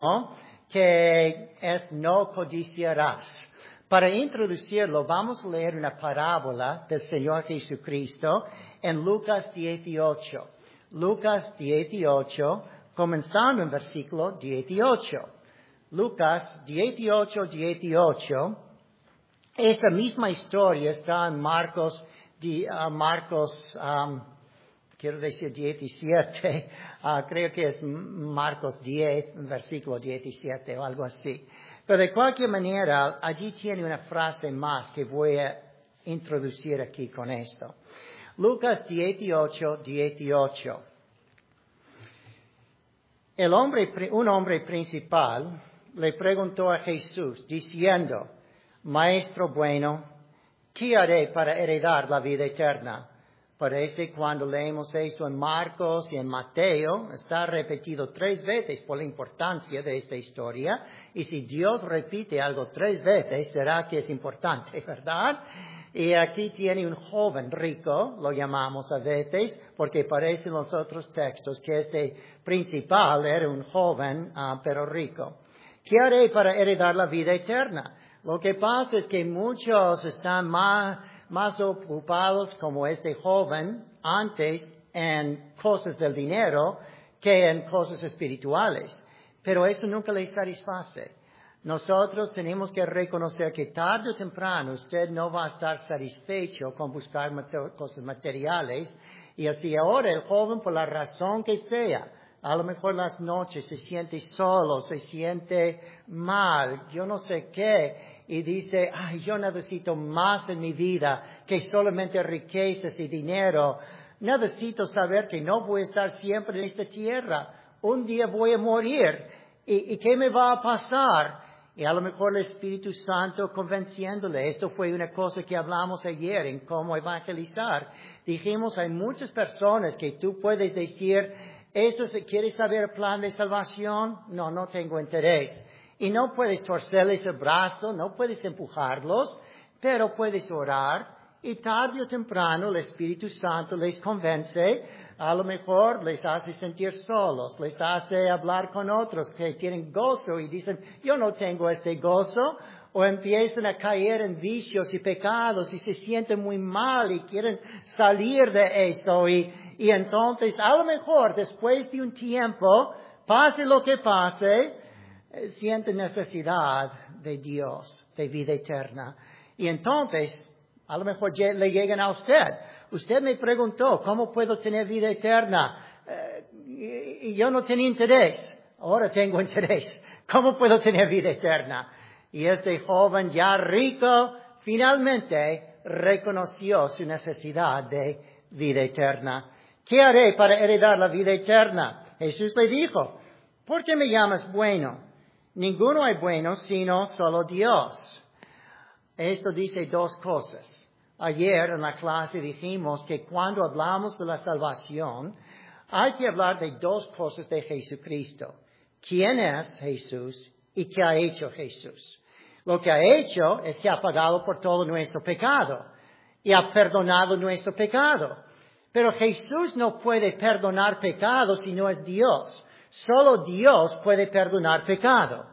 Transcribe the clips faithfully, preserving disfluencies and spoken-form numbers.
que es no codiciarás. Para introducirlo, vamos a leer una parábola del Señor Jesucristo en Lucas dieciocho. Lucas dieciocho, comenzando en versículo dieciocho. Lucas dieciocho, dieciocho. Esta misma historia está en Marcos, uh, Marcos, um, quiero decir diecisiete, uh, creo que es Marcos diez, versículo diecisiete o algo así. Pero de cualquier manera, allí tiene una frase más que voy a introducir aquí con esto. Lucas dieciocho, dieciocho. El hombre, un hombre principal le preguntó a Jesús, diciendo, Maestro bueno, ¿qué haré para heredar la vida eterna? Parece cuando leemos esto en Marcos y en Mateo, está repetido tres veces por la importancia de esta historia. Y si Dios repite algo tres veces, será que es importante, ¿verdad? Y aquí tiene un joven rico, lo llamamos a veces, porque parece en los otros textos que este principal era un joven, uh, pero rico. ¿Qué haré para heredar la vida eterna? Lo que pasa es que muchos están más, más ocupados como este joven antes en cosas del dinero que en cosas espirituales. Pero eso nunca les satisface. Nosotros tenemos que reconocer que tarde o temprano usted no va a estar satisfecho con buscar mater- cosas materiales. Y así ahora el joven, por la razón que sea, a lo mejor las noches se siente solo, se siente mal, yo no sé qué, y dice, ay, yo necesito más en mi vida que solamente riquezas y dinero. Necesito saber que no voy a estar siempre en esta tierra. Un día voy a morir. ¿Y, y qué me va a pasar? Y a lo mejor el Espíritu Santo convenciéndole. Esto fue una cosa que hablamos ayer en cómo evangelizar. Dijimos, hay muchas personas que tú puedes decir, ¿eso se quiere saber el plan de salvación? No, no tengo interés. Y no puedes torcerles el brazo, no puedes empujarlos, pero puedes orar. Y tarde o temprano el Espíritu Santo les convence, a lo mejor les hace sentir solos, les hace hablar con otros que tienen gozo y dicen, yo no tengo este gozo, o empiezan a caer en vicios y pecados y se sienten muy mal y quieren salir de eso. Y, y entonces, a lo mejor, después de un tiempo, pase lo que pase, eh, sienten necesidad de Dios, de vida eterna. Y entonces, a lo mejor le llegan a usted. Usted me preguntó, ¿cómo puedo tener vida eterna? Eh, y, y yo no tenía interés. Ahora tengo interés. ¿Cómo puedo tener vida eterna? Y este joven ya rico finalmente reconoció su necesidad de vida eterna. ¿Qué haré para heredar la vida eterna? Jesús le dijo, ¿por qué me llamas bueno? Ninguno es bueno sino solo Dios. Esto dice dos cosas. Ayer en la clase dijimos que cuando hablamos de la salvación, hay que hablar de dos cosas de Jesucristo. ¿Quién es Jesús y qué ha hecho Jesús? Lo que ha hecho es que ha pagado por todo nuestro pecado y ha perdonado nuestro pecado. Pero Jesús no puede perdonar pecado si no es Dios. Solo Dios puede perdonar pecado.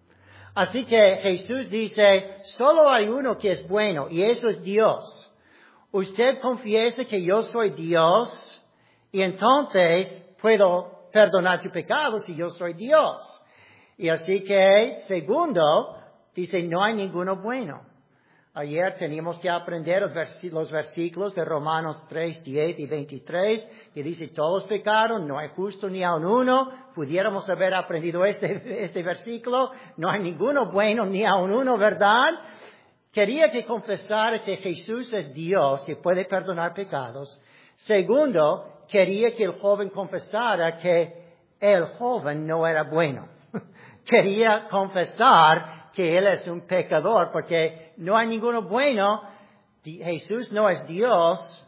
Así que Jesús dice, solo hay uno que es bueno y eso es Dios. Usted confiesa que yo soy Dios y entonces puedo perdonar tu pecado si yo soy Dios. Y así que, segundo, dice, no hay ninguno bueno. Ayer teníamos que aprender los, vers- los versículos de Romanos tres, diez y veintitrés, que dice, todos pecaron, no hay justo ni aun uno. Pudiéramos haber aprendido este, este versículo, no hay ninguno bueno ni aun uno, ¿verdad? Quería que confesara que Jesús es Dios, que puede perdonar pecados. Segundo, quería que el joven confesara que el joven no era bueno. Quería confesar que él es un pecador, porque no hay ninguno bueno. Jesús no es Dios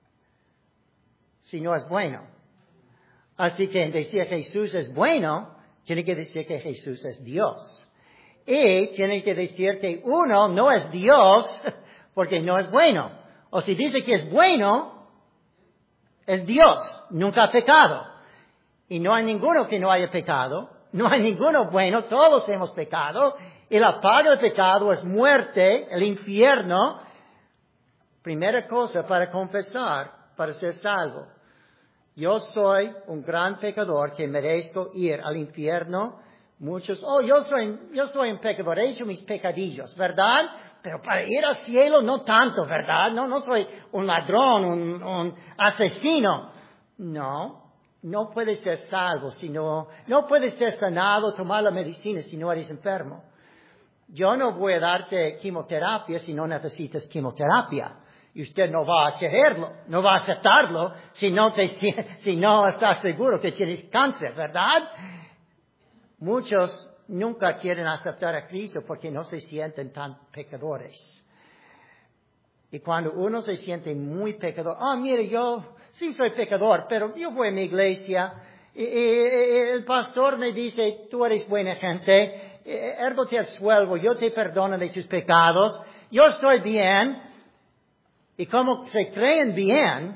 si no es bueno. Así que decir que Jesús es bueno, tiene que decir que Jesús es Dios. Y tiene que decir que uno no es Dios porque no es bueno. O si dice que es bueno, es Dios, nunca ha pecado. Y no hay ninguno que no haya pecado. No hay ninguno bueno, todos hemos pecado. Y la paga del pecado es muerte, el infierno. Primera cosa para confesar, para ser salvo. Yo soy un gran pecador que merezco ir al infierno. Muchos, oh, yo soy, yo soy un pecador, he hecho mis pecadillos, ¿verdad? Pero para ir al cielo no tanto, ¿verdad? No, no soy un ladrón, un, un asesino. No, no puedes ser salvo si no, no puedes ser sanado, tomar la medicina si no eres enfermo. Yo no voy a darte quimioterapia si no necesitas quimioterapia. Y usted no va a quererlo, no va a aceptarlo si no, te, si no está seguro que tienes cáncer, ¿verdad? Muchos nunca quieren aceptar a Cristo porque no se sienten tan pecadores. Y cuando uno se siente muy pecador, ah, oh, mire, yo sí soy pecador, pero yo voy a mi iglesia y, y, y el pastor me dice, tú eres buena gente, ergo te absuelvo, yo te perdono de tus pecados, yo estoy bien. Y como se creen bien,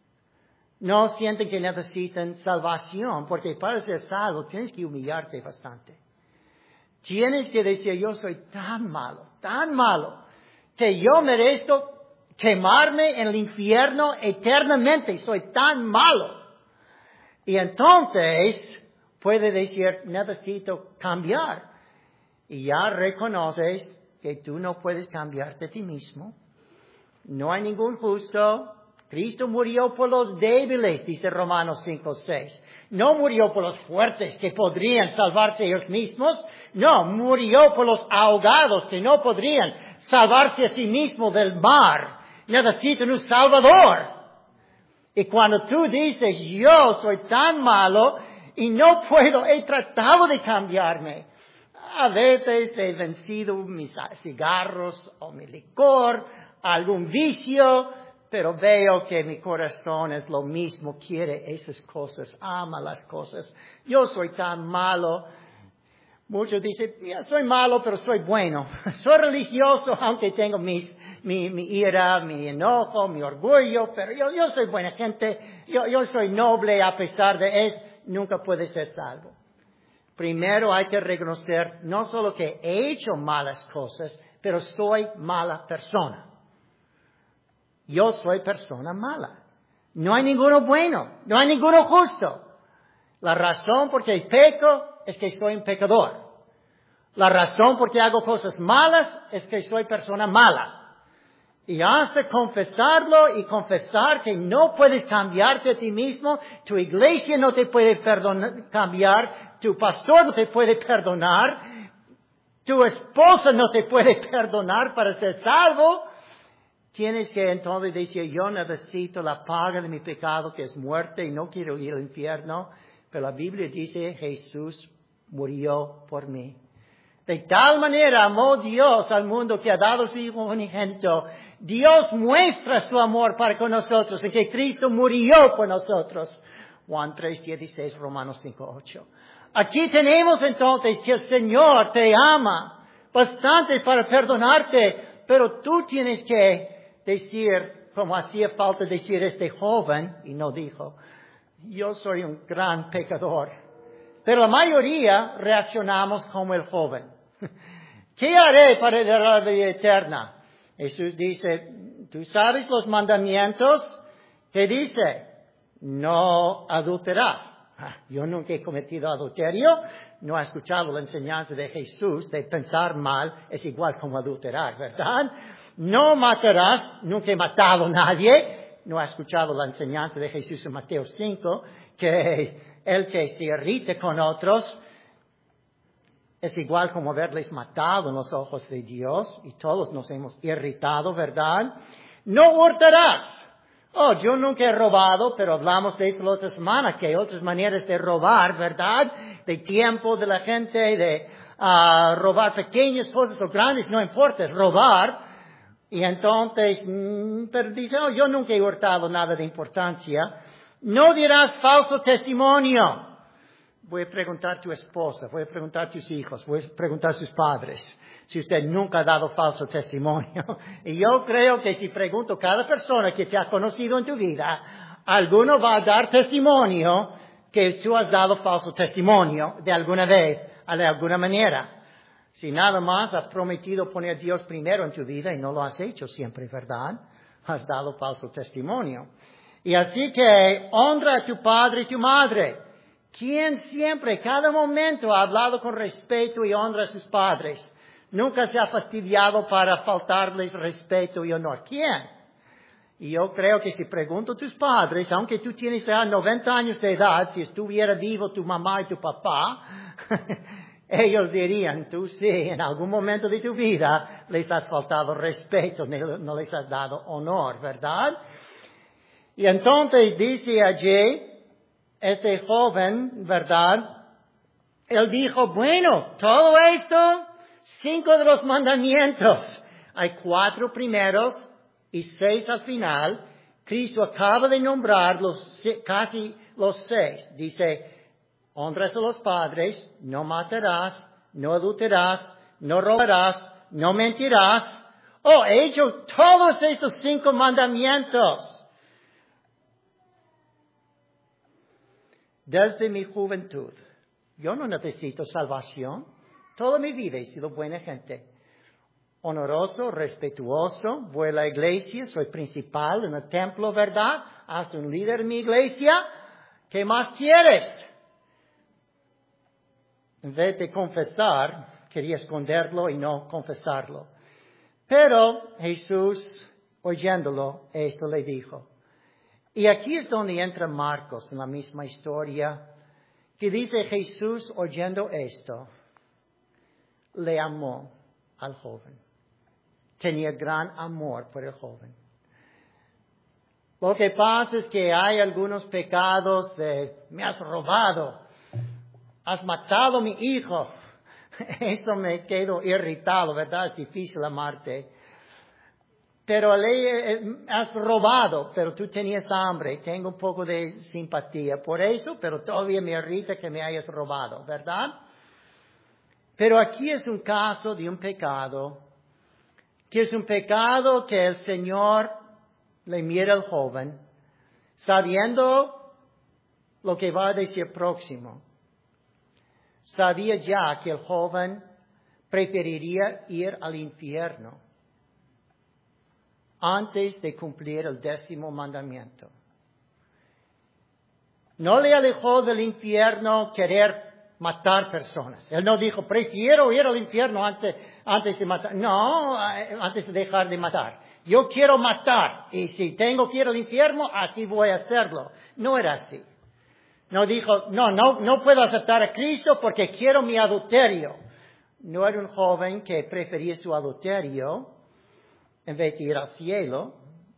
no sienten que necesitan salvación, porque para ser salvo tienes que humillarte bastante. Tienes que decir, yo soy tan malo, tan malo, que yo merezco quemarme en el infierno eternamente, soy tan malo. Y entonces puede decir, necesito cambiar. Y ya reconoces que tú no puedes cambiarte a ti mismo. No hay ningún justo. Cristo murió por los débiles, dice Romanos cinco seis. No murió por los fuertes que podrían salvarse ellos mismos. No, murió por los ahogados que no podrían salvarse a sí mismos del mar. Necesitan un Salvador. Y cuando tú dices, yo soy tan malo y no puedo, he tratado de cambiarme. A veces he vencido mis cigarros o mi licor, algún vicio, pero veo que mi corazón es lo mismo, quiere esas cosas, ama las cosas. Yo soy tan malo. Muchos dicen, ya soy malo, pero soy bueno. Soy religioso, aunque tengo mis, mi, mi ira, mi enojo, mi orgullo, pero yo, yo soy buena gente. Yo, yo soy noble a pesar de eso. Nunca puede ser salvo. Primero hay que reconocer no solo que he hecho malas cosas, pero soy mala persona. Yo soy persona mala. No hay ninguno bueno, no hay ninguno justo. La razón por qué peco es que soy un pecador. La razón por qué hago cosas malas es que soy persona mala. Y hasta confesarlo y confesar que no puedes cambiarte a ti mismo, tu iglesia no te puede perdonar, cambiar, tu pastor no te puede perdonar, tu esposa no te puede perdonar para ser salvo. Tienes que entonces decir, yo necesito la paga de mi pecado, que es muerte, y no quiero ir al infierno. Pero la Biblia dice, Jesús murió por mí. De tal manera amó Dios al mundo que ha dado su Hijo unigénito. Dios muestra su amor para con nosotros, en que Cristo murió por nosotros. Juan tres dieciséis, Romanos cinco ocho. Aquí tenemos entonces que el Señor te ama bastante para perdonarte, pero tú tienes que decir, como hacía falta decir este joven, y no dijo, yo soy un gran pecador. Pero la mayoría reaccionamos como el joven. ¿Qué haré para heredar la vida eterna? Jesús dice, ¿tú sabes los mandamientos? ¿Qué dice? No adulterarás. Yo nunca he cometido adulterio. No he escuchado la enseñanza de Jesús de pensar mal es igual como adulterar, ¿verdad? No matarás, nunca he matado a nadie. No he escuchado la enseñanza de Jesús en Mateo cinco, que el que se irrite con otros es igual como haberles matado en los ojos de Dios. Y todos nos hemos irritado, ¿verdad? No hurtarás. Oh, yo nunca he robado, pero hablamos de eso la otra semana, que hay otras maneras de robar, ¿verdad? De tiempo de la gente, de uh, robar pequeñas cosas o grandes, no importa, es robar. Y entonces, mmm, pero dice, oh, yo nunca he hurtado nada de importancia. No dirás falso testimonio. Voy a preguntar a tu esposa, voy a preguntar a tus hijos, voy a preguntar a sus padres si usted nunca ha dado falso testimonio. Y yo creo que si pregunto a cada persona que te ha conocido en tu vida, alguno va a dar testimonio que tú has dado falso testimonio de alguna vez, de alguna manera. Si nada más has prometido poner a Dios primero en tu vida y no lo has hecho siempre, ¿verdad? Has dado falso testimonio. Y así que honra a tu padre y tu madre. ¿Quién siempre, cada momento ha hablado con respeto y honra a sus padres? Nunca se ha fastidiado para faltarles respeto y honor. ¿Quién? Y yo creo que si pregunto a tus padres, aunque tú tienes ya noventa años de edad, si estuviera vivo tu mamá y tu papá, ellos dirían, tú sí, en algún momento de tu vida les has faltado respeto, no les has dado honor, ¿verdad? Y entonces dice allí, este joven, ¿verdad? Él dijo, bueno, todo esto, cinco de los mandamientos, hay cuatro primeros y seis al final. Cristo acaba de nombrar los, casi los seis. Dice, honras a los padres, no matarás, no adulterarás, no robarás, no mentirás. Oh, he hecho todos estos cinco mandamientos. Desde mi juventud, yo no necesito salvación. Toda mi vida he sido buena gente. Honoroso, respetuoso, voy a la iglesia, soy principal en el templo, ¿verdad? Haz un líder en mi iglesia. ¿Qué más quieres? En vez de confesar, quería esconderlo y no confesarlo. Pero Jesús, oyéndolo, esto le dijo. Y aquí es donde entra Marcos en la misma historia, que dice Jesús, oyendo esto, le amó al joven. Tenía gran amor por el joven. Lo que pasa es que hay algunos pecados de, me has robado, has matado a mi hijo. Eso me quedo irritado, ¿verdad? Es difícil amarte. Pero le has robado, pero tú tenías hambre. Tengo un poco de simpatía por eso, pero todavía me irrita que me hayas robado, ¿verdad? Pero aquí es un caso de un pecado, que es un pecado que el Señor le mira al joven, sabiendo lo que va a decir próximo. Sabía ya que el joven preferiría ir al infierno antes de cumplir el décimo mandamiento. No le alejó del infierno querer matar personas. Él no dijo, prefiero ir al infierno antes, antes de matar. No, antes de dejar de matar. Yo quiero matar. Y si tengo que ir al infierno, así voy a hacerlo. No era así. No dijo, no, no, no puedo aceptar a Cristo porque quiero mi adulterio. No era un joven que prefería su adulterio en vez de ir al cielo.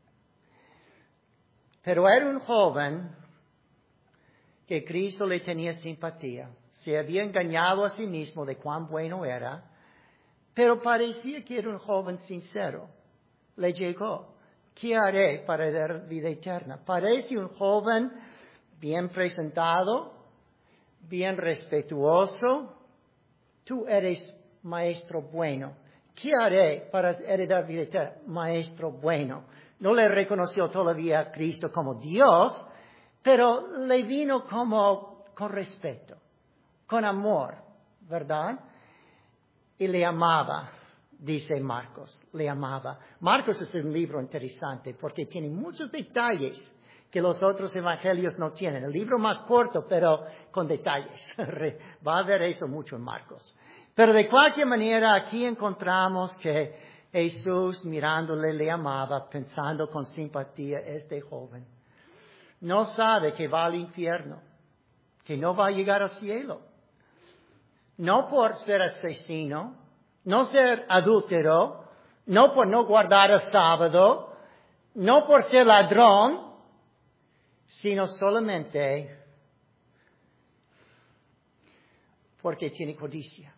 Pero era un joven que Cristo le tenía simpatía. Se había engañado a sí mismo de cuán bueno era, pero parecía que era un joven sincero. Le llegó, ¿qué haré para dar vida eterna? Parece un joven bien presentado, bien respetuoso. Tú eres maestro bueno. ¿Qué haré para heredar vida eterna? Maestro bueno. No le reconoció todavía a Cristo como Dios, pero le vino como con respeto, con amor, ¿verdad? Y le amaba, dice Marcos, le amaba. Marcos es un libro interesante porque tiene muchos detalles que los otros evangelios no tienen. El libro más corto, pero con detalles. Va a haber eso mucho en Marcos. Pero de cualquier manera, aquí encontramos que Jesús, mirándole, le amaba, pensando con simpatía, este joven no sabe que va al infierno, que no va a llegar al cielo. No por ser asesino, no ser adúltero, no por no guardar el sábado, no por ser ladrón, sino solamente porque tiene codicia.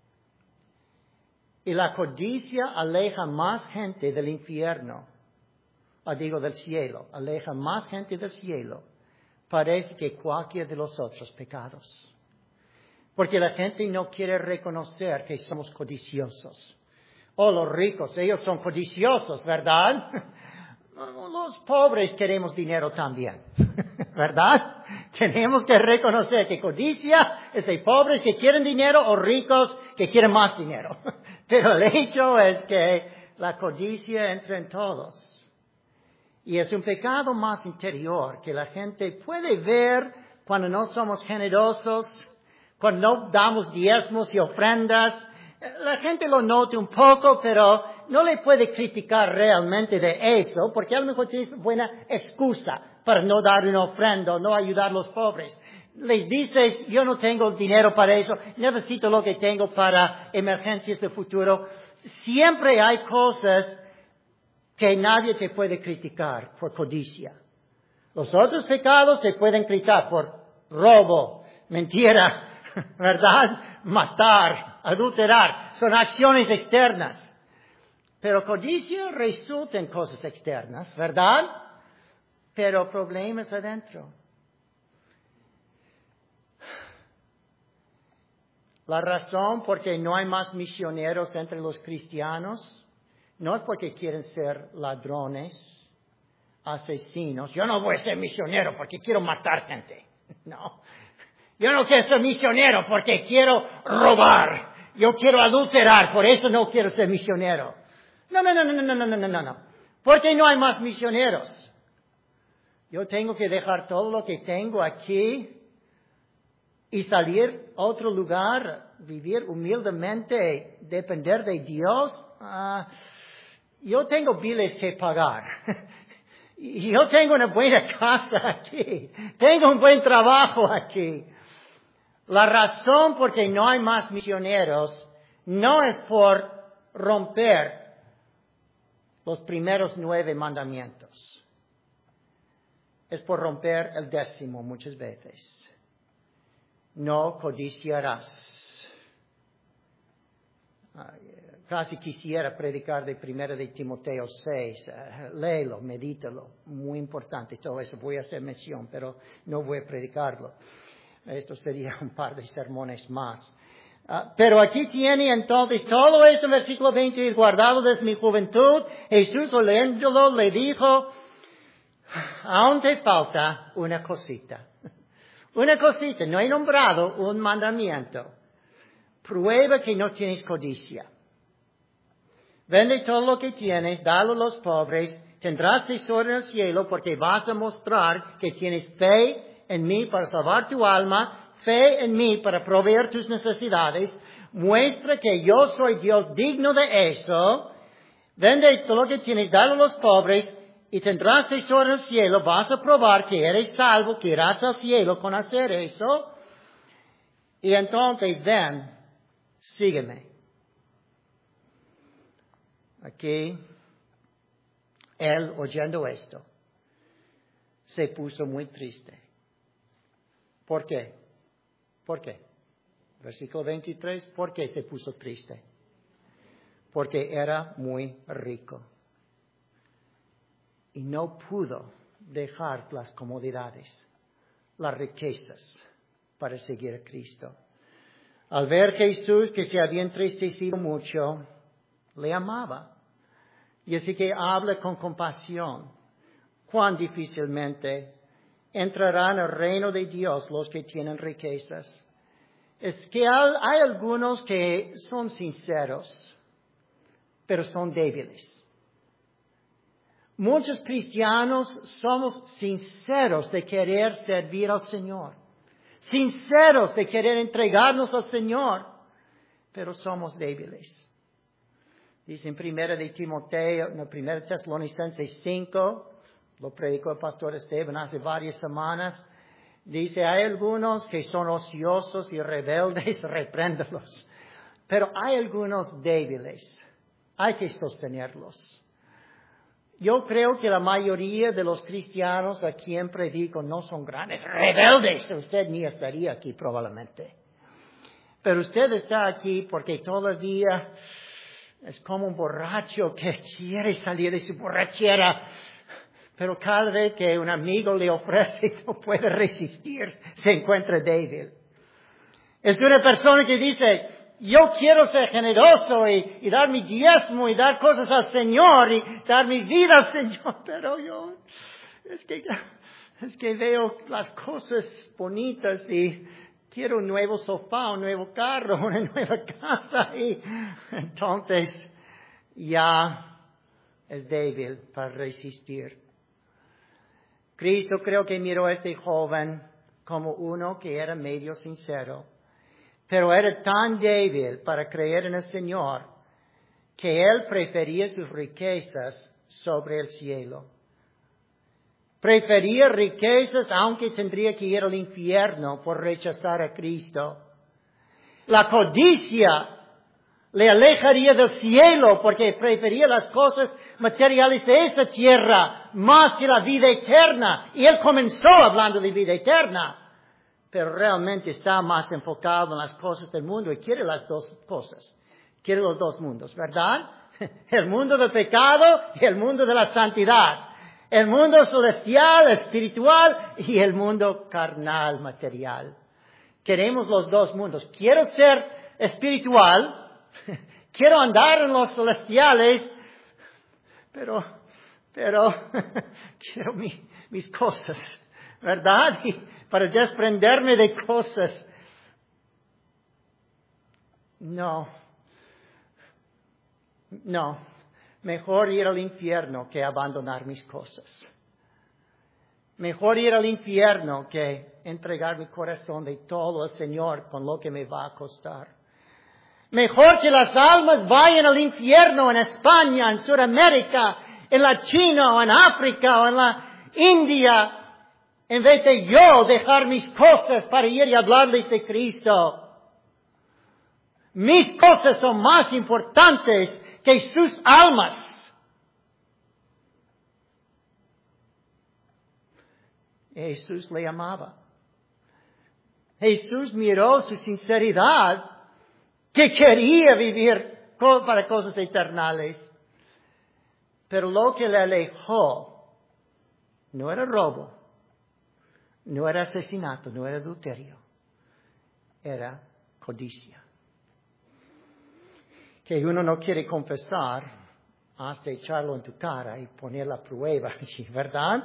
Y la codicia aleja más gente del infierno, o digo del cielo, aleja más gente del cielo, parece que cualquier de los otros pecados. Porque la gente no quiere reconocer que somos codiciosos. Oh, los ricos, ellos son codiciosos, ¿verdad? Los pobres queremos dinero también, ¿verdad? Tenemos que reconocer que codicia es de pobres que quieren dinero o ricos que quieren más dinero. Pero el hecho es que la codicia entra en todos. Y es un pecado más interior que la gente puede ver cuando no somos generosos, cuando no damos diezmos y ofrendas. La gente lo nota un poco, pero no le puede criticar realmente de eso, porque a lo mejor tienes buena excusa para no dar una ofrenda o no ayudar a los pobres. Les dices, yo no tengo dinero para eso, necesito lo que tengo para emergencias de futuro. Siempre hay cosas que nadie te puede criticar por codicia. Los otros pecados te pueden criticar por robo, mentira, ¿verdad? Matar, adulterar, son acciones externas. Pero codicia resulta en cosas externas, ¿verdad? Pero problemas adentro. La razón por qué no hay más misioneros entre los cristianos no es porque quieren ser ladrones, asesinos. Yo no voy a ser misionero porque quiero matar gente. No. Yo no quiero ser misionero porque quiero robar. Yo quiero adulterar, por eso no quiero ser misionero. No, no, no, no, no, no, no, no, no, no. ¿Por qué no hay más misioneros? Yo tengo que dejar todo lo que tengo aquí y salir a otro lugar, vivir humildemente, depender de Dios. Uh, yo tengo biles que pagar. Yo tengo una buena casa aquí. Tengo un buen trabajo aquí. La razón por qué no hay más misioneros no es por romper los primeros nueve mandamientos. Es por romper el décimo muchas veces. No codiciarás. Casi quisiera predicar de primera de Timoteo seis. Uh, léelo, medítalo. Muy importante todo eso. Voy a hacer mención, pero no voy a predicarlo. Esto sería un par de sermones más. Uh, pero aquí tiene entonces todo esto en versículo veinte. Guardado desde mi juventud. Jesús oyéndolo le dijo, aún te falta una cosita. Una cosita. No he nombrado un mandamiento. Prueba que no tienes codicia. Vende todo lo que tienes, dalo a los pobres, tendrás tesoro en el cielo porque vas a mostrar que tienes fe en mí para salvar tu alma, fe en mí para proveer tus necesidades. Muestra que yo soy Dios digno de eso. Vende todo lo que tienes, dalo a los pobres y tendrás tesoro en el cielo. Vas a probar que eres salvo, que irás al cielo con hacer eso. Y entonces ven, sígueme. Aquí, él oyendo esto, se puso muy triste. ¿Por qué? ¿Por qué? Versículo veintitrés, ¿por qué se puso triste? Porque era muy rico. Y no pudo dejar las comodidades, las riquezas, para seguir a Cristo. Al ver Jesús que se había entristecido mucho, le amaba. Y así que habla con compasión. Cuán difícilmente entrarán al reino de Dios los que tienen riquezas. Es que hay algunos que son sinceros, pero son débiles. Muchos cristianos somos sinceros de querer servir al Señor. Sinceros de querer entregarnos al Señor, pero somos débiles. Dice en primera de Timoteo, en primera Tesalonicenses cinco, lo predicó el pastor Esteban hace varias semanas. Dice, hay algunos que son ociosos y rebeldes, repréndalos. Pero hay algunos débiles, hay que sostenerlos. Yo creo que la mayoría de los cristianos a quien predico no son grandes rebeldes. Usted ni estaría aquí probablemente. Pero usted está aquí porque todavía es como un borracho que quiere salir de su borrachera, pero cada vez que un amigo le ofrece no puede resistir, se encuentra débil. Es una persona que dice, yo quiero ser generoso y, y dar mi diezmo y dar cosas al Señor y dar mi vida al Señor, pero yo, es que Es que veo las cosas bonitas y quiero un nuevo sofá, un nuevo carro, una nueva casa. Y entonces ya es débil para resistir. Cristo creo que miró a este joven como uno que era medio sincero, pero era tan débil para creer en el Señor que él prefería sus riquezas sobre el cielo. Prefería riquezas aunque tendría que ir al infierno por rechazar a Cristo. La codicia le alejaría del cielo porque prefería las cosas materiales de esa tierra más que la vida eterna. Y él comenzó hablando de vida eterna, pero realmente está más enfocado en las cosas del mundo y quiere las dos cosas. Quiere los dos mundos, ¿verdad? El mundo del pecado y el mundo de la santidad. El mundo celestial, espiritual y el mundo carnal, material. Queremos los dos mundos. Quiero ser espiritual, quiero andar en los celestiales, pero, pero quiero mi, mis cosas, ¿verdad? Y para desprenderme de cosas. No, no. Mejor ir al infierno que abandonar mis cosas. Mejor ir al infierno que entregar mi corazón de todo al Señor con lo que me va a costar. Mejor que las almas vayan al infierno en España, en Sudamérica, en la China o en África o en la India, en vez de yo dejar mis cosas para ir y hablarles de Cristo. Mis cosas son más importantes que sus almas. Jesús le amaba. Jesús miró su sinceridad, que quería vivir para cosas eternales. Pero lo que le alejó no era robo, no era asesinato, no era adulterio, era codicia. Que uno no quiere confesar hasta echarlo en tu cara y poner la prueba allí, ¿verdad?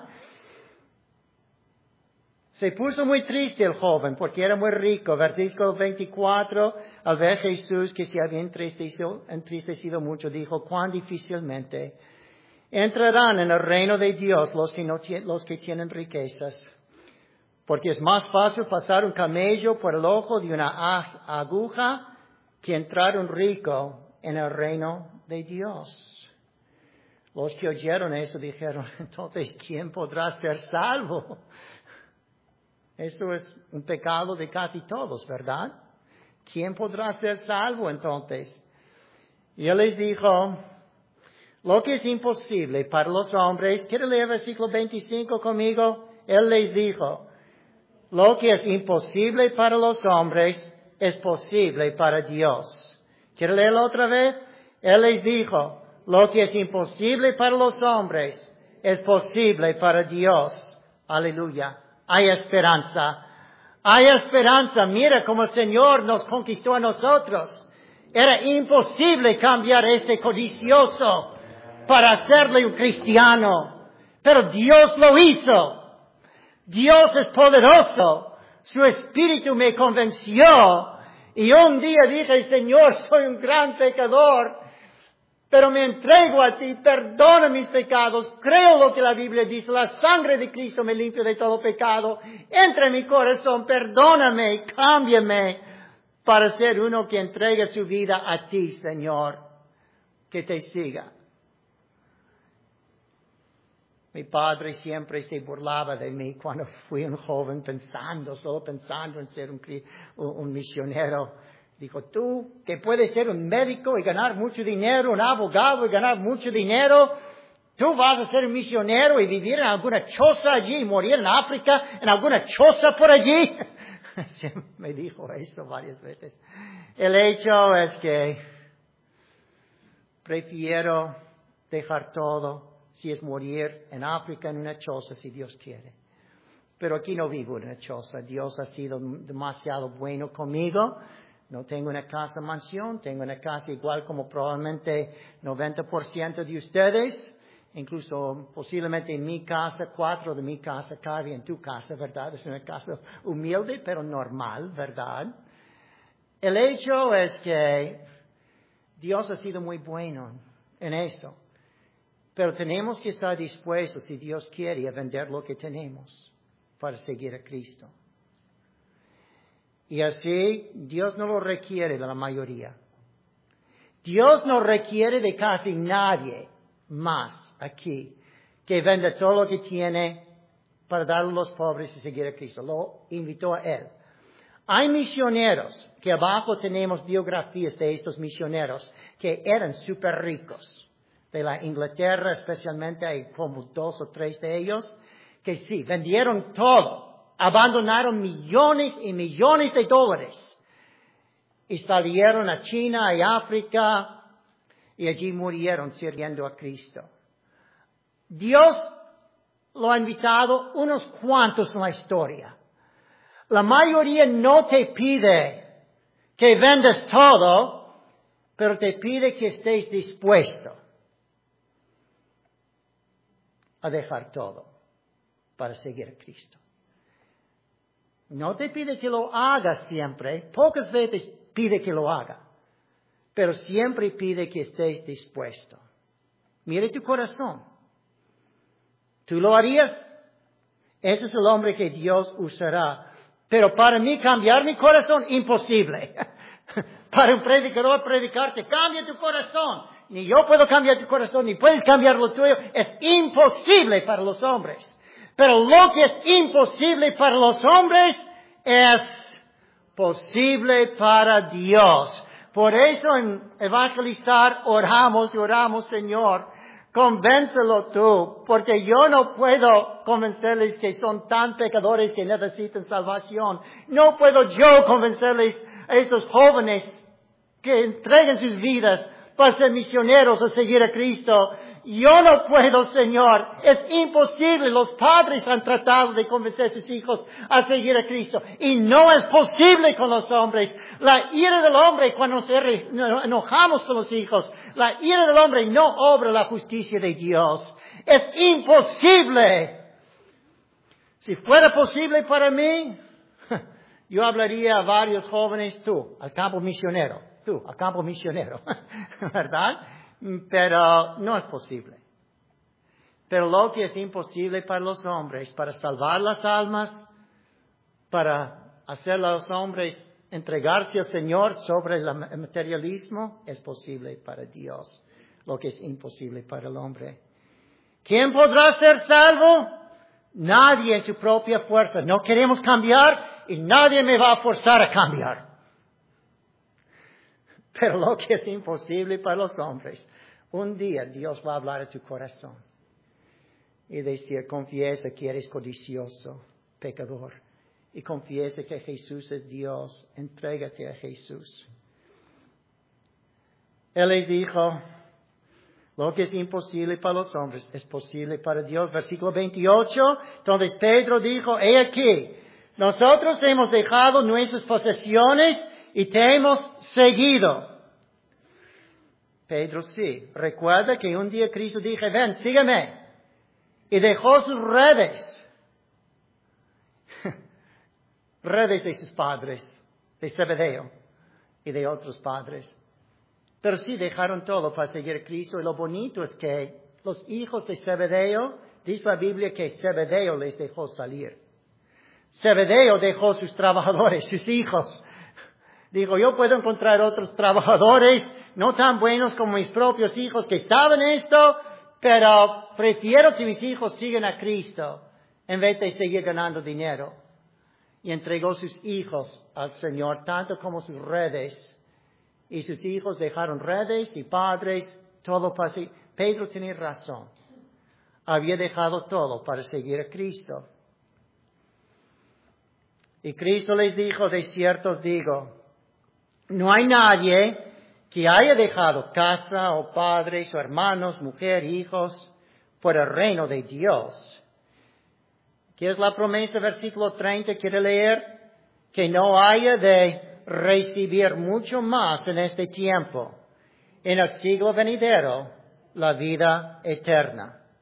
Se puso muy triste el joven porque era muy rico. Versículo veinticuatro, al ver Jesús que se había entristecido, entristecido mucho, dijo, cuán difícilmente entrarán en el reino de Dios los que, no, los que tienen riquezas. Porque es más fácil pasar un camello por el ojo de una aguja que entrar un rico en el reino de Dios. Los que oyeron eso dijeron, entonces, ¿quién podrá ser salvo? Eso es un pecado de casi todos, ¿verdad? ¿Quién podrá ser salvo entonces? Y él les dijo, lo que es imposible para los hombres, ¿quiere leer el versículo veinticinco conmigo? Él les dijo, lo que es imposible para los hombres es posible para Dios. ¿Quiere leerlo otra vez? Él les dijo, lo que es imposible para los hombres es posible para Dios. Aleluya. Hay esperanza. Hay esperanza. Mira cómo el Señor nos conquistó a nosotros. Era imposible cambiar a este codicioso para hacerle un cristiano. Pero Dios lo hizo. Dios es poderoso. Su espíritu me convenció. Y un día dije, Señor, soy un gran pecador, pero me entrego a ti, perdona mis pecados, creo lo que la Biblia dice, la sangre de Cristo me limpia de todo pecado, entra en mi corazón, perdóname, cámbiame, para ser uno que entregue su vida a ti, Señor, que te siga. Mi padre siempre se burlaba de mí cuando fui un joven pensando, solo pensando en ser un, un misionero. Dijo, tú que puedes ser un médico y ganar mucho dinero, un abogado y ganar mucho dinero, tú vas a ser un misionero y vivir en alguna choza allí y morir en África, en alguna choza por allí. Me dijo eso varias veces. El hecho es que prefiero dejar todo. Si es morir en África en una choza, si Dios quiere. Pero aquí no vivo en una choza. Dios ha sido demasiado bueno conmigo. No tengo una casa mansión. Tengo una casa igual como probablemente noventa por ciento de ustedes. Incluso posiblemente en mi casa, cuatro de mi casa caben en tu casa, ¿verdad? Es una casa humilde, pero normal, ¿verdad? El hecho es que Dios ha sido muy bueno en eso. Pero tenemos que estar dispuestos, si Dios quiere, a vender lo que tenemos para seguir a Cristo. Y así, Dios no lo requiere de la mayoría. Dios no requiere de casi nadie más aquí que venda todo lo que tiene para darlo a los pobres y seguir a Cristo. Lo invitó a Él. Hay misioneros, que abajo tenemos biografías de estos misioneros, que eran súper ricos. De la Inglaterra especialmente, hay como dos o tres de ellos, que sí, vendieron todo, abandonaron millones y millones de dólares, y salieron a China y África, y allí murieron sirviendo a Cristo. Dios lo ha invitado unos cuantos en la historia. La mayoría no te pide que vendas todo, pero te pide que estés dispuesto a dejar todo para seguir a Cristo. No te pide que lo hagas siempre, pocas veces pide que lo haga, pero siempre pide que estés dispuesto. Mire tu corazón. ¿Tú lo harías? Ese es el hombre que Dios usará. Pero para mí cambiar mi corazón, imposible. Para un predicador predicarte, cambia tu corazón. Ni yo puedo cambiar tu corazón, ni puedes cambiar lo tuyo. Es imposible para los hombres. Pero lo que es imposible para los hombres es posible para Dios. Por eso en evangelizar oramos y oramos, Señor, convéncelo tú, porque yo no puedo convencerles que son tan pecadores que necesitan salvación. No puedo yo convencerles a esos jóvenes que entreguen sus vidas para ser misioneros o seguir a Cristo. Yo no puedo, Señor. Es imposible. Los padres han tratado de convencer a sus hijos a seguir a Cristo. Y no es posible con los hombres. La ira del hombre cuando nos enojamos con los hijos, la ira del hombre no obra la justicia de Dios. Es imposible. Si fuera posible para mí, yo hablaría a varios jóvenes, tú, al campo misionero, tú, al campo misionero, ¿verdad? Pero no es posible. Pero lo que es imposible para los hombres, para salvar las almas, para hacer a los hombres entregarse al Señor sobre el materialismo, es posible para Dios. Lo que es imposible para el hombre. ¿Quién podrá ser salvo? Nadie en su propia fuerza. No queremos cambiar y nadie me va a forzar a cambiar. Pero lo que es imposible para los hombres, un día Dios va a hablar a tu corazón y decir, confiesa que eres codicioso, pecador, y confiesa que Jesús es Dios, entrégate a Jesús. Él les dijo, lo que es imposible para los hombres es posible para Dios. Versículo veintiocho, entonces Pedro dijo, he aquí, nosotros hemos dejado nuestras posesiones y te hemos seguido. Pedro sí. Recuerda que un día Cristo dijo, ven, sígueme. Y dejó sus redes. Redes de sus padres, de Zebedeo y de otros padres. Pero sí dejaron todo para seguir a Cristo. Y lo bonito es que los hijos de Zebedeo, dice la Biblia que Zebedeo les dejó salir. Zebedeo dejó sus trabajadores, sus hijos. Digo, yo puedo encontrar otros trabajadores, no tan buenos como mis propios hijos, que saben esto, pero prefiero que mis hijos sigan a Cristo en vez de seguir ganando dinero. Y entregó sus hijos al Señor, tanto como sus redes. Y sus hijos dejaron redes y padres, todo para seguir. Pedro tenía razón. Había dejado todo para seguir a Cristo. Y Cristo les dijo, de cierto os digo, no hay nadie que haya dejado casa o padres o hermanos, mujer, hijos, por el reino de Dios. ¿Qué es la promesa? Versículo treinta, ¿quiere leer? Que no haya de recibir mucho más en este tiempo, en el siglo venidero, la vida eterna.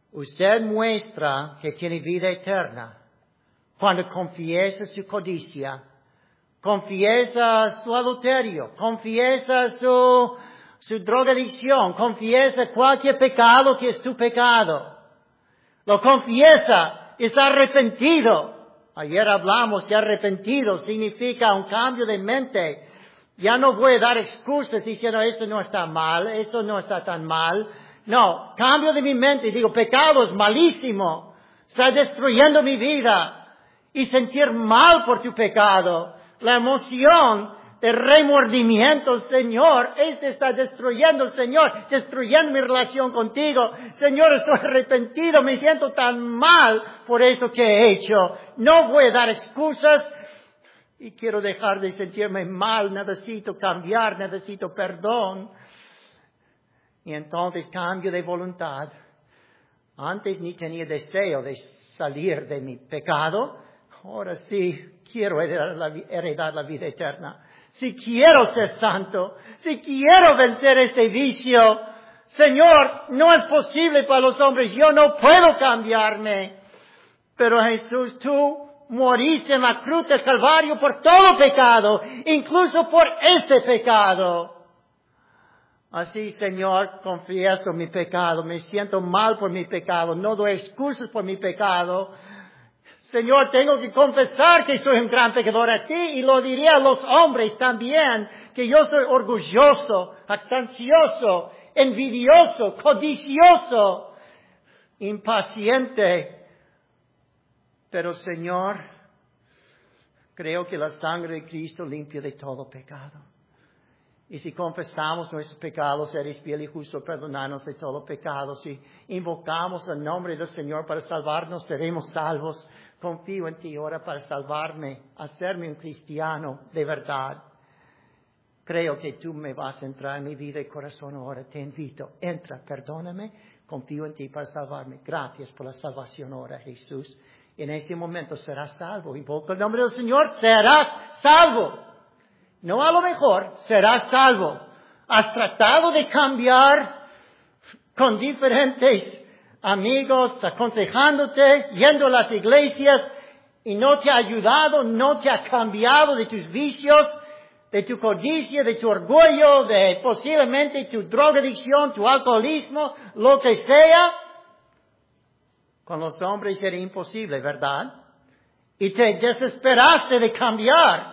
Usted muestra que tiene vida eterna cuando confiesa su codicia, confiesa su adulterio, confiesa su, su drogadicción, confiesa cualquier pecado que es tu pecado. Lo confiesa, está arrepentido. Ayer hablamos que arrepentido significa un cambio de mente. Ya no voy a dar excusas diciendo esto no está mal, esto no está tan mal. No, cambio de mi mente y digo, pecado es malísimo, está destruyendo mi vida. Y sentir mal por tu pecado, la emoción de remordimiento, Señor, este está destruyendo, Señor, destruyendo mi relación contigo. Señor, estoy arrepentido, me siento tan mal por eso que he hecho. No voy a dar excusas y quiero dejar de sentirme mal, necesito cambiar, necesito perdón. Y entonces cambio de voluntad. Antes ni tenía deseo de salir de mi pecado. Ahora sí quiero heredar la, heredar la vida eterna. Si quiero ser santo. Si quiero vencer este vicio. Señor, no es posible para los hombres. Yo no puedo cambiarme. Pero Jesús, tú moriste en la cruz del Calvario por todo pecado. Incluso por este pecado. Así, Señor, confieso mi pecado, me siento mal por mi pecado, no doy excusas por mi pecado. Señor, tengo que confesar que soy un gran pecador a ti y lo diré a los hombres también, que yo soy orgulloso, jactancioso, envidioso, codicioso, impaciente. Pero, Señor, creo que la sangre de Cristo limpia de todo pecado. Y si confesamos nuestros pecados, eres fiel y justo, perdonarnos de todo pecado. Si invocamos el nombre del Señor para salvarnos, seremos salvos. Confío en ti ahora para salvarme, hacerme un cristiano de verdad. Creo que tú me vas a entrar en mi vida y corazón ahora. Te invito, entra, perdóname, confío en ti para salvarme. Gracias por la salvación ahora, Jesús. En ese momento serás salvo. Invoca el nombre del Señor, serás salvo. No a lo mejor, serás salvo. Has tratado de cambiar con diferentes amigos, aconsejándote, yendo a las iglesias, y no te ha ayudado, no te ha cambiado de tus vicios, de tu codicia, de tu orgullo, de posiblemente tu drogadicción, tu alcoholismo, lo que sea. Con los hombres era imposible, ¿verdad? Y te desesperaste de cambiar.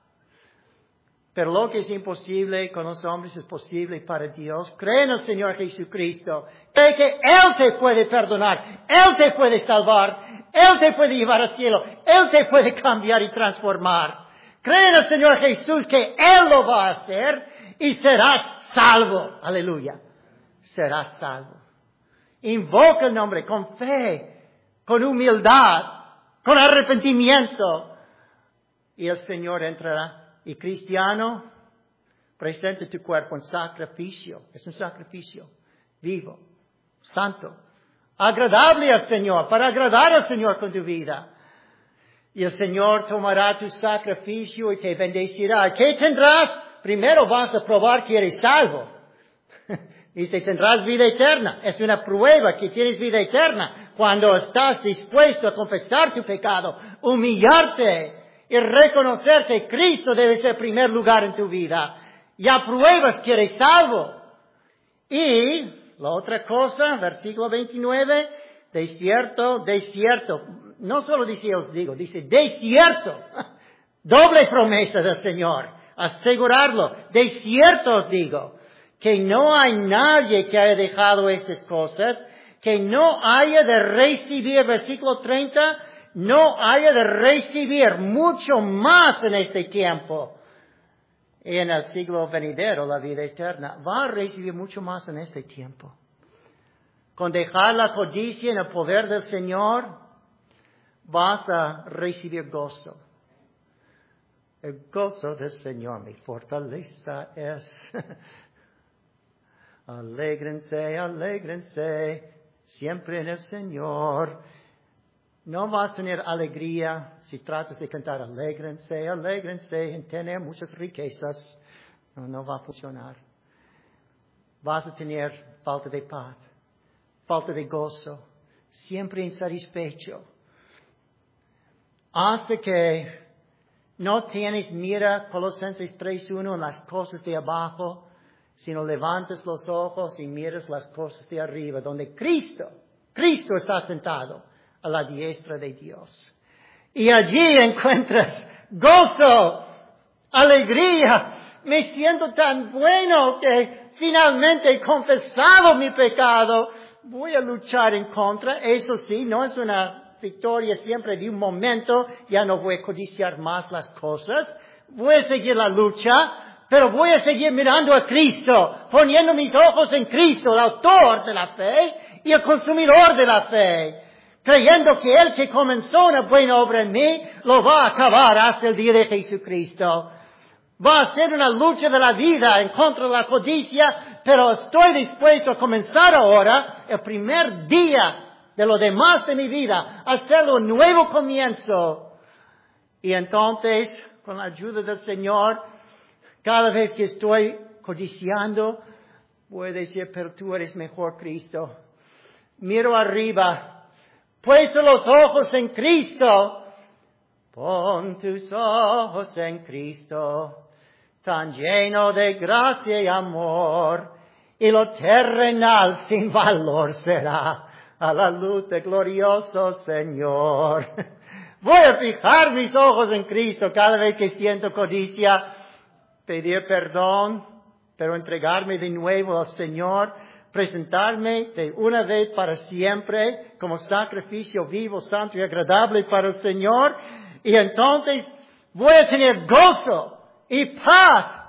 Pero lo que es imposible con los hombres es posible para Dios. Cree en el Señor Jesucristo. Cree que Él te puede perdonar. Él te puede salvar. Él te puede llevar al cielo. Él te puede cambiar y transformar. Cree en el Señor Jesús que Él lo va a hacer y serás salvo. Aleluya. Serás salvo. Invoca el nombre con fe, con humildad, con arrepentimiento. Y el Señor entrará. Y cristiano, presenta tu cuerpo en sacrificio. Es un sacrificio vivo, santo, agradable al Señor, para agradar al Señor con tu vida. Y el Señor tomará tu sacrificio y te bendecirá. ¿Qué tendrás? Primero vas a probar que eres salvo. Dice, tendrás vida eterna. Es una prueba que tienes vida eterna cuando estás dispuesto a confesar tu pecado, humillarte y reconocer que Cristo debe ser primer lugar en tu vida. Ya pruebas que eres salvo. Y la otra cosa, versículo veintinueve, de cierto, de cierto. No solo dice os digo, dice de cierto. Doble promesa del Señor. Asegurarlo. De cierto os digo que no hay nadie que haya dejado estas cosas, que no haya de recibir, versículo treinta, no haya de recibir mucho más en este tiempo. Y en el siglo venidero, la vida eterna, va a recibir mucho más en este tiempo. Con dejar la codicia en el poder del Señor, vas a recibir gozo. El gozo del Señor, mi fortaleza es. Alégrense, alégrense, siempre en el Señor. No vas a tener alegría si tratas de cantar alégrense, alégrense, en tener muchas riquezas. No, no va a funcionar. Vas a tener falta de paz, falta de gozo. siempre insatisfecho. Hasta que no tienes mira, Colosenses tres uno, en las cosas de abajo, sino levantas los ojos y miras las cosas de arriba, donde Cristo, Cristo está sentado a la diestra de Dios. Y allí encuentras gozo, alegría. Me siento tan bueno que finalmente he confesado mi pecado. Voy a luchar en contra. Eso sí, no es una victoria siempre de un momento. Ya no voy a codiciar más las cosas. Voy a seguir la lucha, pero voy a seguir mirando a Cristo, poniendo mis ojos en Cristo, el autor de la fe y el consumidor de la fe. Creyendo que Él que comenzó una buena obra en mí, lo va a acabar hasta el día de Jesucristo. Va a ser una lucha de la vida en contra de la codicia, pero estoy dispuesto a comenzar ahora, el primer día de lo demás de mi vida, a hacer un nuevo comienzo. Y entonces, con la ayuda del Señor, cada vez que estoy codiciando, voy a decir, pero tú eres mejor, Cristo. Miro arriba. Puesto los ojos en Cristo, pon tus ojos en Cristo, tan lleno de gracia y amor, y lo terrenal sin valor será a la luz del glorioso Señor. Voy a fijar mis ojos en Cristo cada vez que siento codicia, pedir perdón, pero entregarme de nuevo al Señor, presentarme de una vez para siempre como sacrificio vivo, santo y agradable para el Señor. Y entonces voy a tener gozo y paz.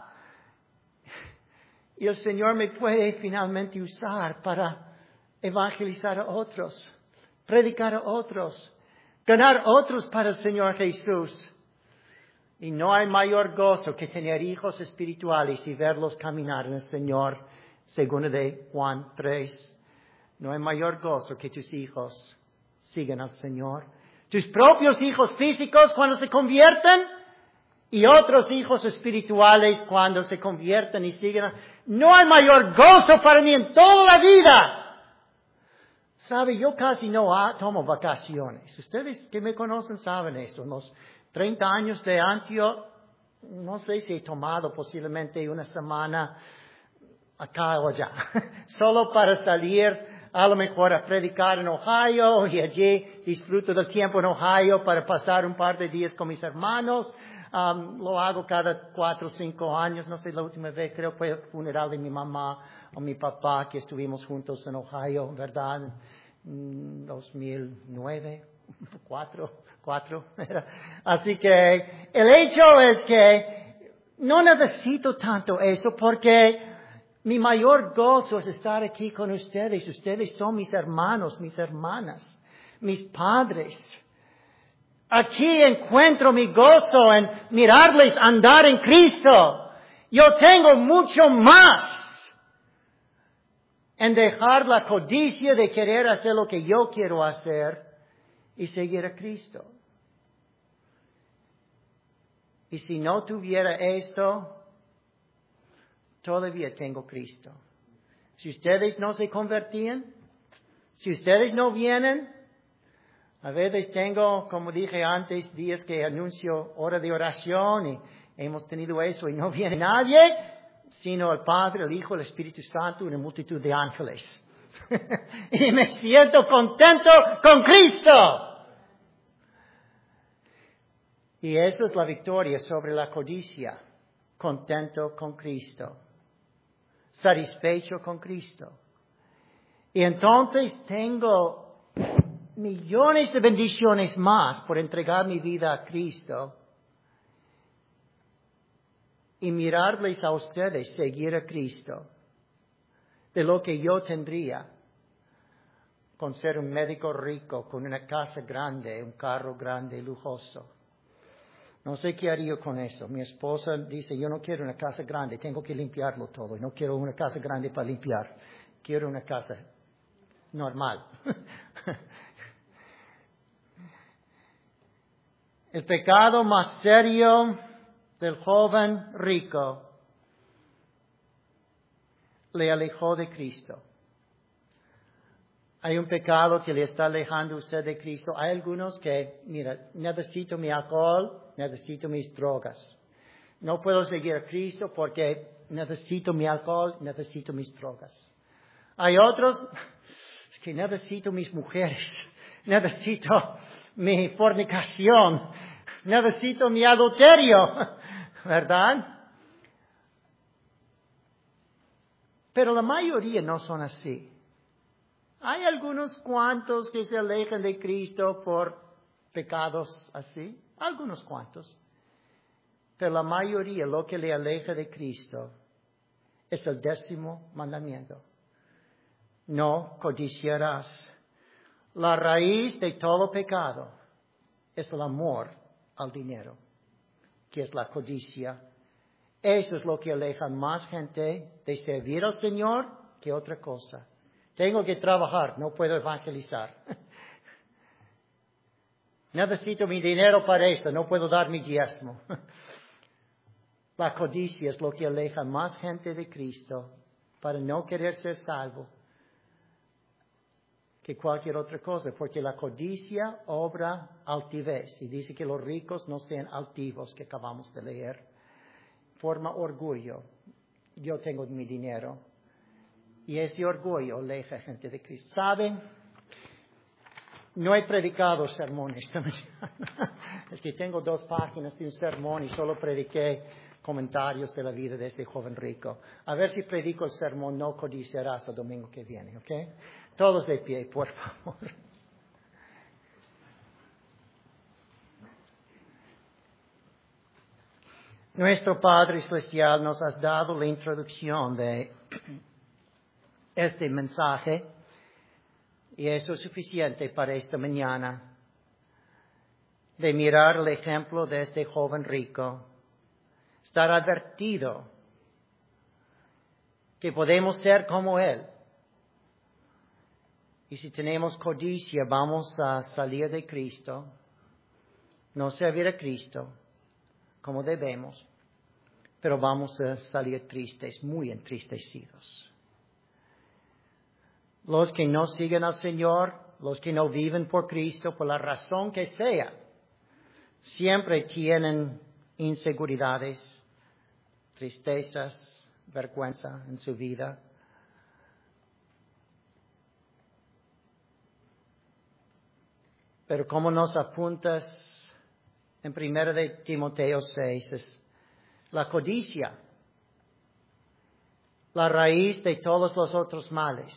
Y el Señor me puede finalmente usar para evangelizar a otros, predicar a otros, ganar otros para el Señor Jesús. Y no hay mayor gozo que tener hijos espirituales y verlos caminar en el Señor. Según de Juan tres, no hay mayor gozo que tus hijos sigan al Señor. Tus propios hijos físicos cuando se convierten y otros hijos espirituales cuando se convierten y siguen. No hay mayor gozo para mí en toda la vida. Sabe, yo casi no tomo vacaciones. Ustedes que me conocen saben eso. En los treinta años de Antioch, no sé si he tomado posiblemente una semana acá o allá, solo para salir a lo mejor a predicar en Ohio y allí disfruto del tiempo en Ohio para pasar un par de días con mis hermanos. Um, lo hago cada cuatro o cinco años, no sé, la última vez creo que fue el funeral de mi mamá o mi papá que estuvimos juntos en Ohio, ¿verdad? En dos mil nueve, cuatro, cuatro. Así que el hecho es que no necesito tanto eso porque mi mayor gozo es estar aquí con ustedes. Ustedes son mis hermanos, mis hermanas, mis padres. Aquí encuentro mi gozo en mirarles andar en Cristo. Yo tengo mucho más en dejar la codicia de querer hacer lo que yo quiero hacer y seguir a Cristo. Y si no tuviera esto, todavía tengo Cristo. Si ustedes no se convertían, si ustedes no vienen, a veces tengo, como dije antes, días que anuncio hora de oración y hemos tenido eso y no viene nadie, sino el Padre, el Hijo, el Espíritu Santo y una multitud de ángeles. Y me siento contento con Cristo. Y esa es la victoria sobre la codicia. Contento con Cristo. Satisfecho con Cristo. Y entonces tengo millones de bendiciones más por entregar mi vida a Cristo y mirarles a ustedes seguir a Cristo de lo que yo tendría con ser un médico rico, con una casa grande, un carro grande, lujoso. No sé qué haría con eso. Mi esposa dice, yo no quiero una casa grande, tengo que limpiarlo todo. No quiero una casa grande para limpiar. Quiero una casa normal. El pecado más serio del joven rico le alejó de Cristo. Hay un pecado que le está alejando a usted de Cristo. Hay algunos que, mira, necesito mi alcohol, necesito mis drogas. No puedo seguir a Cristo porque necesito mi alcohol, necesito mis drogas. Hay otros es que necesito mis mujeres, necesito mi fornicación, necesito mi adulterio, ¿verdad? Pero la mayoría no son así. Hay algunos cuantos que se alejan de Cristo por pecados así, algunos cuantos. Pero la mayoría, lo que le aleja de Cristo es el décimo mandamiento. No codiciarás. La raíz de todo pecado es el amor al dinero, que es la codicia. Eso es lo que aleja más gente de servir al Señor que otra cosa. Tengo que trabajar, no puedo evangelizar. Necesito mi dinero para esto, no puedo dar mi diezmo. La codicia es lo que aleja más gente de Cristo para no querer ser salvo que cualquier otra cosa, porque la codicia obra altivez y dice que los ricos no sean altivos, que acabamos de leer. Forma orgullo. Yo tengo mi dinero. Y ese orgullo aleja a gente de Cristo. ¿Saben? No he predicado sermones esta mañana. Es que tengo dos páginas de un sermón y solo prediqué comentarios de la vida de este joven rico. A ver si predico el sermón, no codiciarás el domingo que viene, ¿ok? Todos de pie, por favor. Nuestro Padre Celestial nos has dado la introducción de este mensaje y eso es suficiente para esta mañana de mirar el ejemplo de este joven rico, estar advertido que podemos ser como él. Y si tenemos codicia, vamos a salir de Cristo, no servir a Cristo como debemos, pero vamos a salir tristes, muy entristecidos. Los que no siguen al Señor, los que no viven por Cristo, por la razón que sea, siempre tienen inseguridades, tristezas, vergüenza en su vida. Pero como nos apuntas en primera de Timoteo seis, es la codicia, la raíz de todos los otros males.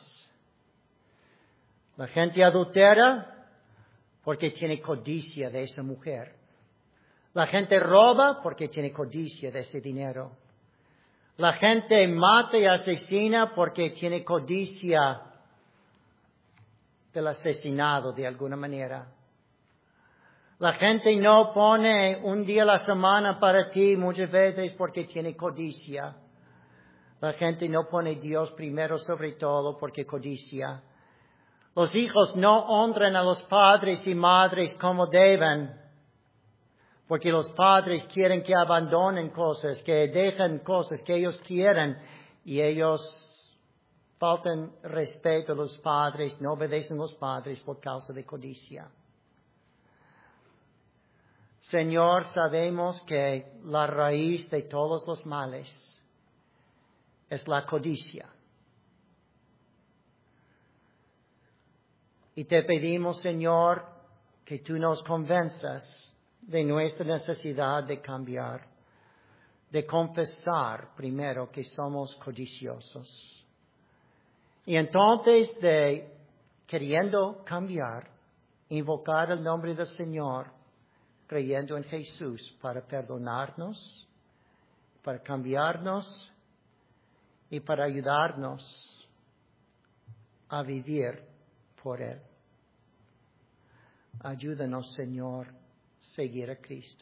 La gente adultera porque tiene codicia de esa mujer. La gente roba porque tiene codicia de ese dinero. La gente mata y asesina porque tiene codicia del asesinado de alguna manera. La gente no pone un día a la semana para ti muchas veces porque tiene codicia. La gente no pone a Dios primero sobre todo porque codicia. Los hijos no honran a los padres y madres como deben, porque los padres quieren que abandonen cosas, que dejen cosas que ellos quieren, y ellos faltan respeto a los padres, no obedecen a los padres por causa de codicia. Señor, sabemos que la raíz de todos los males es la codicia. Y te pedimos, Señor, que tú nos convenzas de nuestra necesidad de cambiar, de confesar primero que somos codiciosos. Y entonces de, queriendo cambiar, invocar el nombre del Señor, creyendo en Jesús para perdonarnos, para cambiarnos y para ayudarnos a vivir por Él. Ayúdanos, Señor, a seguir a Cristo.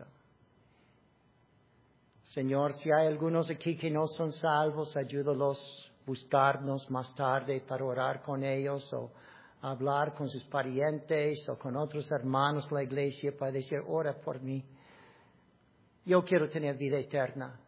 Señor, si hay algunos aquí que no son salvos, ayúdalos a buscarnos más tarde para orar con ellos o hablar con sus parientes o con otros hermanos de la iglesia para decir, ora por mí. Yo quiero tener vida eterna.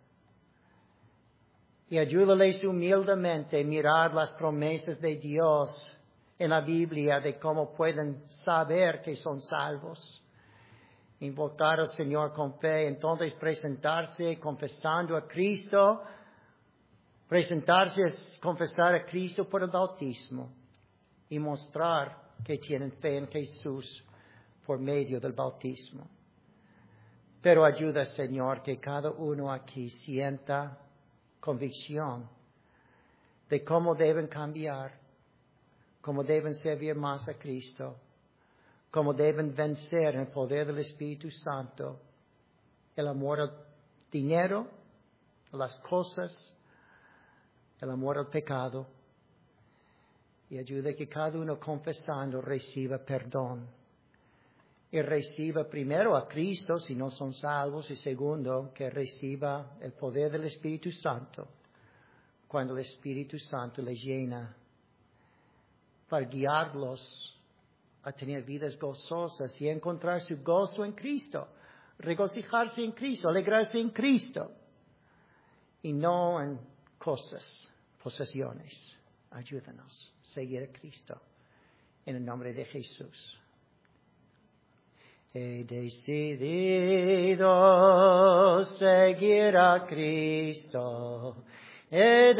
Y ayúdales humildemente a mirar las promesas de Dios en la Biblia de cómo pueden saber que son salvos. Invocar al Señor con fe, entonces presentarse confesando a Cristo. Presentarse es confesar a Cristo por el bautismo y mostrar que tienen fe en Jesús por medio del bautismo. Pero ayuda, Señor, que cada uno aquí sienta convicción de cómo deben cambiar, cómo deben servir más a Cristo, cómo deben vencer en el poder del Espíritu Santo el amor al dinero, a las cosas, el amor al pecado. Y ayuda que cada uno confesando reciba perdón. Y reciba primero a Cristo si no son salvos, y segundo, que reciba el poder del Espíritu Santo cuando el Espíritu Santo les llena para guiarlos a tener vidas gozosas y encontrar su gozo en Cristo, regocijarse en Cristo, alegrarse en Cristo y no en cosas, posesiones. Ayúdanos a seguir a Cristo en el nombre de Jesús. He decidido seguir a Cristo. He